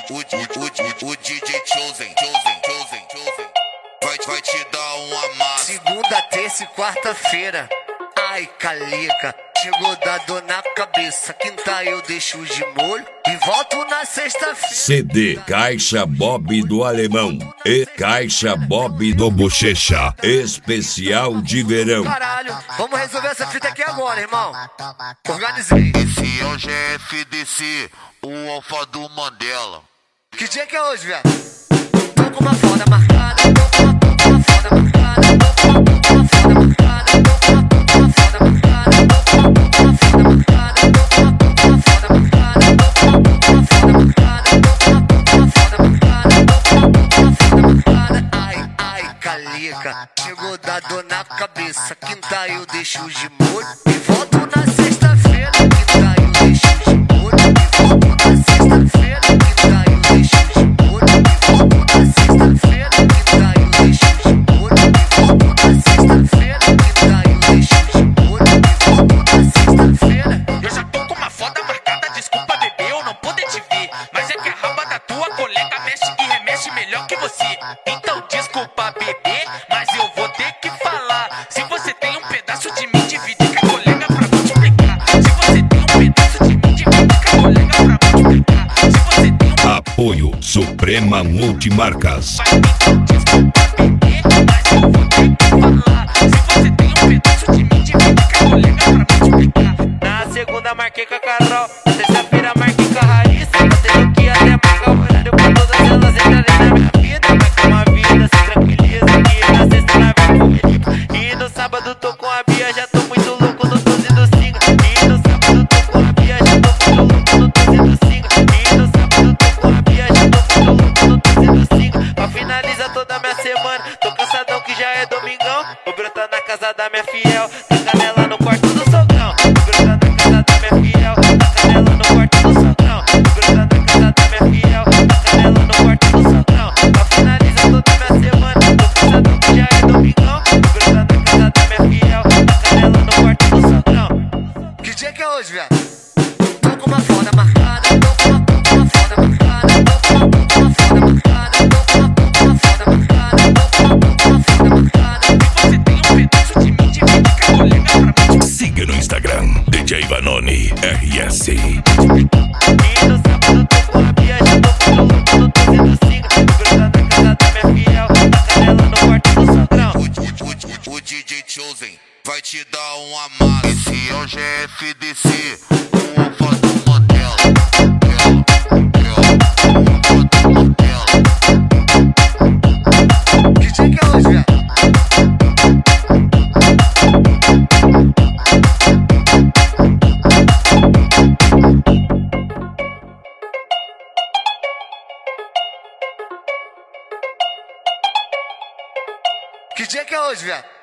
O DJ Chosen vai te dar uma massa. Segunda, terça e quarta-feira. Ai, calica, chegou da dor na cabeça. Quinta eu deixo de molho e volto na sexta-feira. CD Caixa Bob do Alemão e Caixa Bob do Bochecha, especial de verão. Caralho, vamos resolver essa fita aqui agora, irmão. Organizei. Esse é o GFDC, o alfa do Mandela. Que dia que é hoje, velho? Tô com uma foda marcada, tô com uma foda marcada, tô com uma foda marcada, tô com uma foda marcada, tô com uma foda marcada, tô com uma foda marcada, tô com uma foda marcada, tô com uma foda marcada, tô com uma foda marcada. Ai, ai, calica, chegou da dor na cabeça. Quinta eu deixo de molho e volto na sexta-feira. Quinta eu deixo de molho e volto na sexta-feira. Quinta eu deixo de molho e volto na sexta-feira. Quinta eu deixo de molho e volto na sexta-feira. Quinta eu deixo de molho e volto na sexta-feira. Eu já tô com uma foda marcada, desculpa bebê, eu não poder te ver. Mas é que a raba da tua colega mexe e remexe melhor que você. Então desculpa bebê, mas eu vou ter que falar. Se você tem um pedaço de mim, divide com a colega pra multiplicar. Se você tem um pedaço de mim, divide com a colega pra multiplicar. Se você tem um Apoio Suprema Multimarcas. então desculpa bebê, mas eu vou ter que falar. Se você tem um pedaço de mim, divide com a colega pra multiplicar. Na segunda marquei com a Carol, na terça-feira marquei com a Raíssa. Tendo que até marcar o horário pra todas elas entrarem na minha vida. Mas com uma vida se tranquiliza, que na sexta nós vai comigo. E no sábado tô com a Bia, já tô muito louco no 12 do 5. E no sábado tô com a Bia, já tô muito louco no 12 do 5. E no sábado tô com a Bia, já tô muito louco no 12 do 5. Pra finalizar toda a minha semana, tô cansadão que já é domingão. Vou brotar na casa da minha fiel, tá canela no quarto do sogrão. Vou brotar na casa da minha fiel, tá canela no quarto do sogrão. Vou brotar na casa da minha fiel, tá canela no quarto do sogrão. Pra finalizar toda a minha semana, tô cansadão que já é domingão. Vou brotar na casa da minha fiel, tá canela no quarto do sogrão. Que dia que é hoje, velho? Tô com uma foda marcada, tô com uma foda marcada, tô com uma foda marcada, tô com uma foda marcada, tô com uma foda marcada. Se você tem um pedaço de mim, divide com a colega pra multiplicar. Siga no Instagram, DJ Vanoni RS. E no sábado tô com a Bia, já tô muito louco no 12 do 5. Vou brotar na casa da minha fiel, tá canela no quarto do sogrão. O DJ Chosen vai te dar uma massa. Esse é o GFDC, o alfa do Mandela. Que dia que é hoje, velho? Que dia que é hoje, velho?